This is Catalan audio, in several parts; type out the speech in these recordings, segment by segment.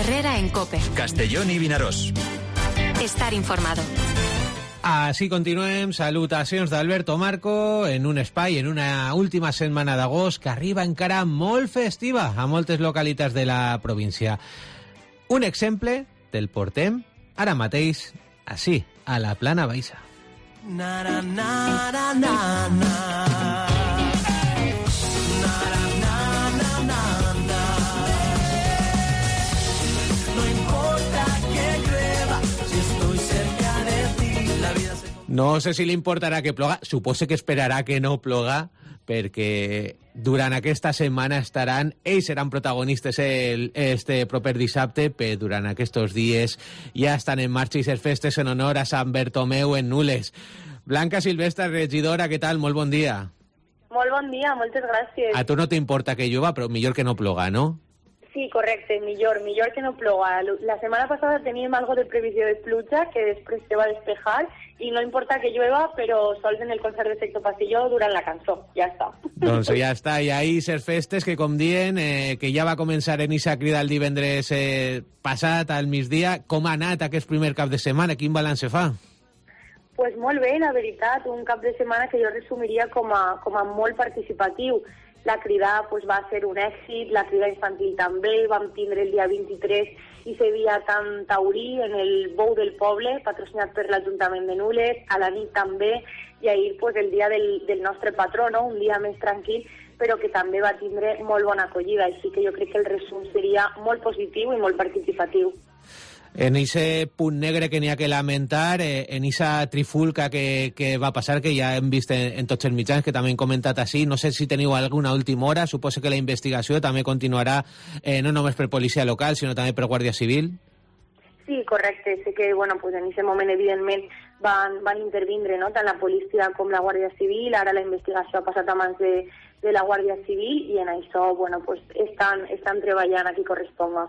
Herrera en COPE. Castellón i Vinaròs. Estar informado. Així continuem. Salutacions d'Alberto Marco en un espai, en una última setmana d'agost que arriba encara molt festiva a moltes localitats de la província. Un exemple te'l portem ara mateix, així, a la Plana Baixa. Na, na, na, na, na, na. No sé si li importarà que ploga, suposo que esperarà que no ploga, perquè durant aquesta setmana ells seran protagonistes este proper dissabte, però durant aquests dies ja estan en marxa les festes en honor a Sant Bertomeu en Nules. Blanca Silvestre, regidora, què tal? Molt bon dia. Molt bon dia, moltes gràcies. A tu no t'importa que llueva, però millor que no ploga, no? Sí, correcte, millor que no ploga. La setmana passada teníem algo de previsió de pluja que després se va despejar i no importa que llueva, però sols en el concert de Sector Pastilló durant la cançó. Ja està. Doncs ja està. I ahir ses festes que, com dient, que ja va començar en Isa Crida el divendres passat al migdia. Com ha anat aquest primer cap de setmana? Quin balanç se fa? Pues molt bé, la veritat. Un cap de setmana que jo resumiria com a molt participatiu. La crida pues, va ser un èxit, la crida infantil també, vam tindre el dia 23 i se dia tant taurí en el Bou del Poble, patrocinat per l'Ajuntament de Nules, a la nit també, i ahir pues, el dia del nostre patró, no? Un dia més tranquil, però que també va tindre molt bona acollida, així que jo crec que el resum seria molt positiu i molt participatiu. En ese punt negre que n'hi ha que lamentar, en esa trifulca que va passar, que ja hem vist en tots els mitjans, que també hem comentat així, no sé si teniu alguna última hora, suposo que la investigació també continuarà no només per policia local, sinó també per Guàrdia Civil. Sí, correcte. Sé que bueno, pues en aquest moment, evidentment, van intervindre no? tant la policia com la Guàrdia Civil. Ara la investigació ha passat a mans de la Guàrdia Civil i en això bueno, pues estan treballant a qui corresponga.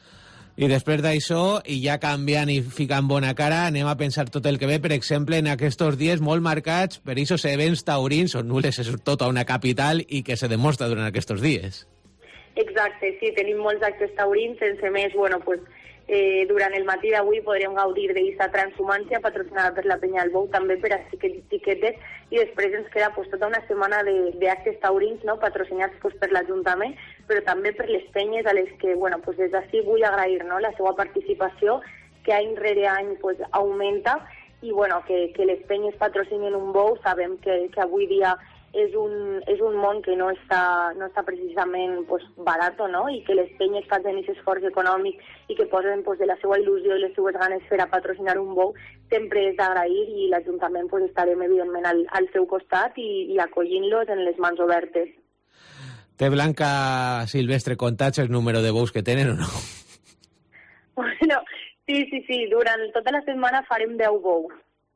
I després d'això, i ja canviant i ficant bona cara, anem a pensar tot el que ve, per exemple, en aquests dies molt marcats per aquests events taurins, on Nules és tota una capital i que se demostra durant aquests dies. Exacte, sí, tenim molts actes taurins, sense més, bueno, pues, durant el matí d'avui podrem gaudir d'aquesta transhumància patrocinada per la Penya del Bou, també per a xiquetes, i després ens queda pues, tota una setmana d'actes taurins no? Patrocinats pues, per l'Ajuntament, però també per les penyes a les que, bueno, pues, des d'ací vull agrair no? La seva participació, que any rere any pues, augmenta, i bueno, que les penyes patrocinin un bou, sabem que avui dia és un món que no està precisament pues, barat, no? I que les penyes facin aquest esforç econòmic i que posen pues, de la seva il·lusió i les seues ganes per a patrocinar un bou, sempre és d'agrair i l'Ajuntament pues, estarem evidentment al seu costat i acollint-los en les mans obertes. Té Blanca Silvestre comptats el número de bous que tenen o no? Bueno, sí, durant tota la setmana farem 10 bous.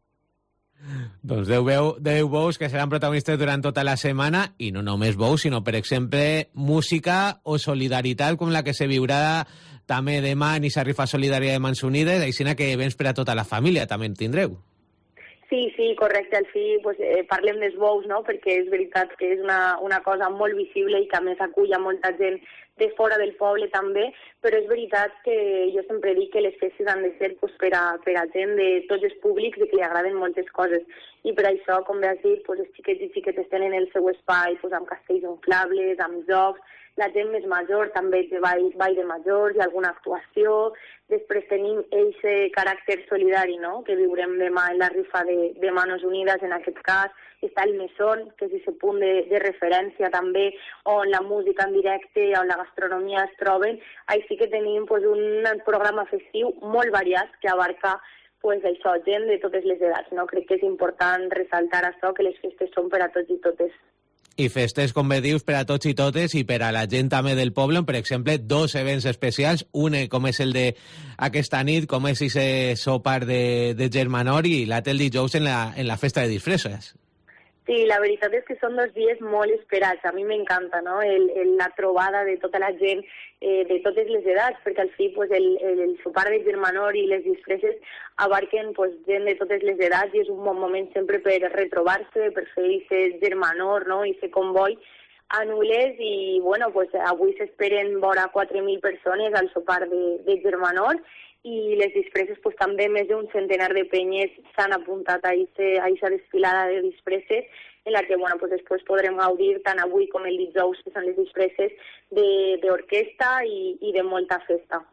Doncs 10 bous que seran protagonistes durant tota la setmana, i no només bous, sinó, per exemple, música o solidaritat com la que se viurà també demà en aquesta rifa solidària de Mans Unides, així que events per a tota la família també en tindreu. Sí, correcte, al fi pues, parlem dels bous, no? Perquè és veritat que és una cosa molt visible i que a més acull a molta gent de fora del poble també, però és veritat que jo sempre dic que les festes han de ser pues, per a gent de tots els públics i que li agraden moltes coses. I per això, com bé has dit, pues, els xiquets i xiquetes tenen el seu espai pues, amb castells inflables, amb jocs, la gent més major també té ball de majors i alguna actuació. Després tenim aquest caràcter solidari no? Que viurem demà en la rifa de Manos Unides, en aquest cas. Està el Mesón, que és aquest punt de referència també, on la música en directe, on la gastronomia es troben. Així que tenim pues, un programa festiu molt variat que abarca pues, això, gent de totes les edats. No? Crec que és important ressaltar això, que les festes són per a tots i totes. I festes, com bé dius, per a tots i totes i per a la gent també del poble, per exemple, 2 events especials, un com és el d'aquesta nit, com és aquest sopar de Germanor, i l'altre el dijous en la festa de disfresses. Sí, la veritat és que són 2 dies molt esperats. A mi m'encanta, no? La trobada de tota la gent de totes les edats, perquè al fi pues, el sopar de Germanor i les disfresses abarquen pues, gent de totes les edats i és un bon moment sempre per retrobar-se, per fer aquest Germanor, no? I aquest comboi a Nules i pues, avui s'esperen vora 4.000 persones al sopar de Germanor i les disfresses pues, també més d'un centenar de penyes s'han apuntat a aquesta desfilada de disfresses en la que pues, després podrem gaudir tant avui com el dijous, que són les disfresses d'orquestra i de molta festa.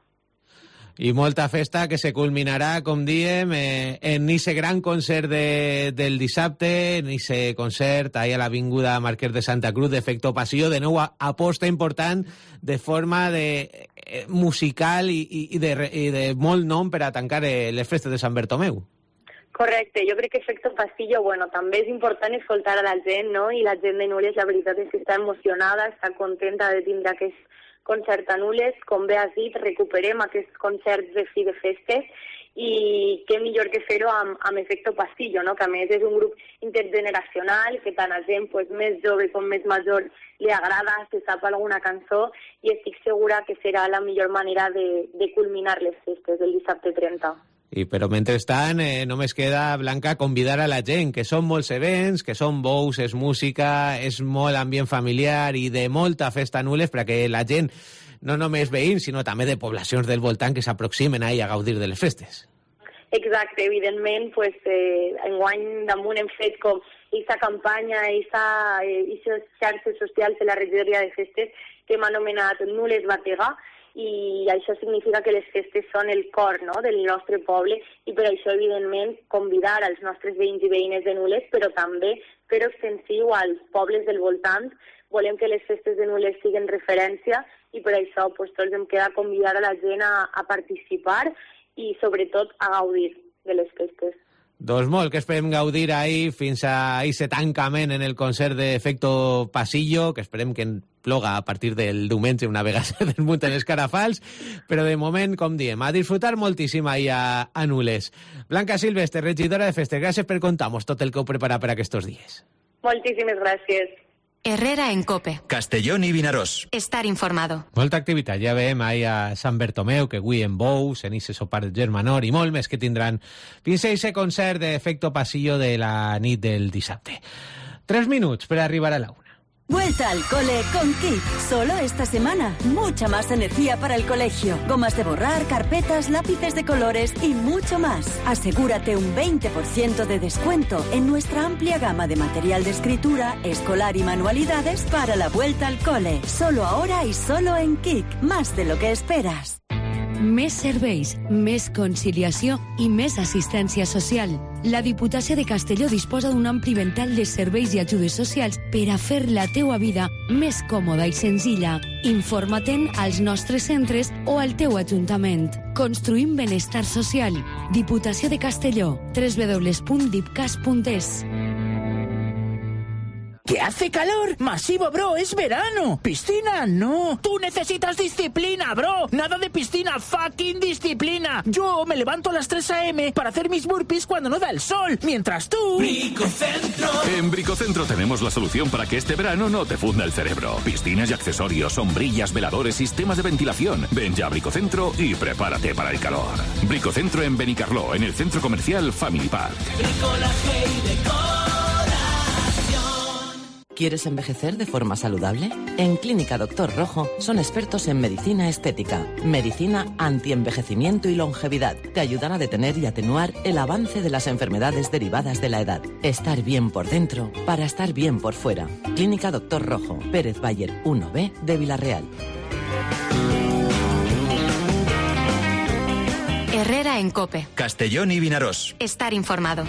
I molta festa que se culminarà, com diem, en ese gran concert del dissabte, en ese concert ahí a l'Avinguda Marquès de Santa Cruz d'Efecto Pasillo, de nou aposta important de forma musical i de molt nom per a tancar les festes de Sant Bertomeu. Correcte, jo crec que Efecto Pasillo, també és important escoltar a la gent, no? I la gent de Nules, la veritat és que està emocionada, està contenta de tindre aquest concert a Nules. Com bé has dit, recuperem aquests concerts de fi de festes i què millor que fer-ho amb Efecto Pasillo, no? Que a més és un grup intergeneracional, que tant a gent més jove com més major li agrada, se sap alguna cançó i estic segura que serà la millor manera de culminar les festes del dissabte 30. Però mentrestant només queda, Blanca, convidar a la gent, que són molts events, que són bous, és música, és molt ambient familiar i de molta festa a Nules, perquè la gent, no només veïns, sinó també de poblacions del voltant que s'aproximen ahí a gaudir de les festes. Exacte, evidentment, enguany damunt hem fet com aquesta campanya, aquestes xarxes socials de la regidoria de festes que hem anomenat Nules Batega, i això significa que les festes són el cor, no?, del nostre poble i per això, evidentment, convidar als nostres veïns i veïnes de Nules, però també fer-ho extensiu als pobles del voltant. Volem que les festes de Nules siguin referència i per això tots hem quedat convidar a la gent a participar i, sobretot, a gaudir de les festes. Doncs molt, que esperem gaudir ahir fins a aquest tancament en el concert d'Efecto Pasillo, que esperem que ploga a partir del diumenge una vegada se desmunten els carafals, però de moment, com diem, a disfrutar moltíssim ahir a Nules. Blanca Silvestre, regidora de festes, gràcies per contar-nos tot el que heu preparat per aquests dies. Moltíssimes gràcies. Herrera en COPE. Castellón i Vinaròs. Estar informado. Molta activitat. Ja veiem ahir a Sant Bertomeu, que avui en bous, en ese sopar de Germanor i molt més que tindran fins a ese concert d'Efecto Pasillo de la nit del dissabte. 3 minuts per arribar a la 1. Vuelta al cole con Kik. Solo esta semana. Mucha más energía para el colegio. Gomas de borrar, carpetas, lápices de colores y mucho más. Asegúrate un 20% de descuento en nuestra amplia gama de material de escritura, escolar y manualidades para la vuelta al cole. Solo ahora y solo en Kik. Más de lo que esperas. Més serveis, més conciliació i més assistència social. La Diputació de Castelló disposa d'un ampli ventall de serveis i ajudes socials per a fer la teua vida més còmoda i senzilla. Informa-te'n als nostres centres o al teu ajuntament. Construïm benestar social. Diputació de Castelló. www.dipcas.es. ¿Que hace calor? ¡Masivo, bro! ¡Es verano! ¡Piscina, no! ¡Tú necesitas disciplina, bro! ¡Nada de piscina! ¡Fucking disciplina! Yo me levanto a las 3 a.m. para hacer mis burpees cuando no da el sol, mientras tú... ¡Bricocentro! En Bricocentro tenemos la solución para que este verano no te funda el cerebro. Piscinas y accesorios, sombrillas, veladores, sistemas de ventilación. Ven ya a Bricocentro y prepárate para el calor. Bricocentro en Benicarló, en el centro comercial Family Park. Bricolaje y decoración. ¿Quieres envejecer de forma saludable? En Clínica Doctor Rojo son expertos en medicina estética, medicina antienvejecimiento y longevidad. Te ayudan a detener y atenuar el avance de las enfermedades derivadas de la edad. Estar bien por dentro para estar bien por fuera. Clínica Doctor Rojo, Pérez Bayer 1B de Villarreal. Herrera en COPE. Castellón i Vinaròs. Estar informado.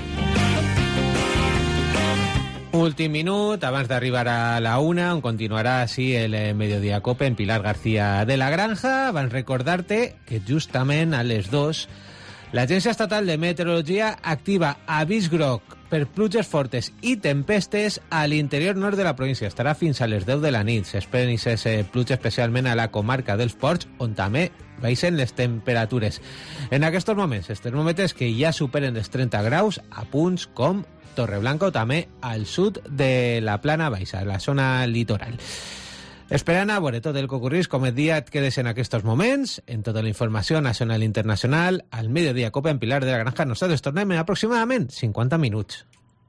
Últim minut, abans d'arribar a la 1, on continuarà així el Mediodía Cope en Pilar García de la Granja. Abans recordar-te que justament a les 2 l'Agència Estatal de Meteorologia activa avís groc per pluges fortes i tempestes a l'interior nord de la província. Estarà fins a les 10 de la nit. S'esperen aquestes pluges especialment a la comarca dels Ports, on també baixen les temperatures. En aquests moments, els termòmetres que ja superen els 30 graus a punts com Torreblanca o també al sud de la Plana Baixa, la zona litoral. Esperant a veure tot el que ocorrís, com et dia, et quedes en aquests moments, en tota la informació nacional i internacional, al Mediodía Cope en Pilar de la Granja. Nosaltres tornem en aproximadament 50 minuts.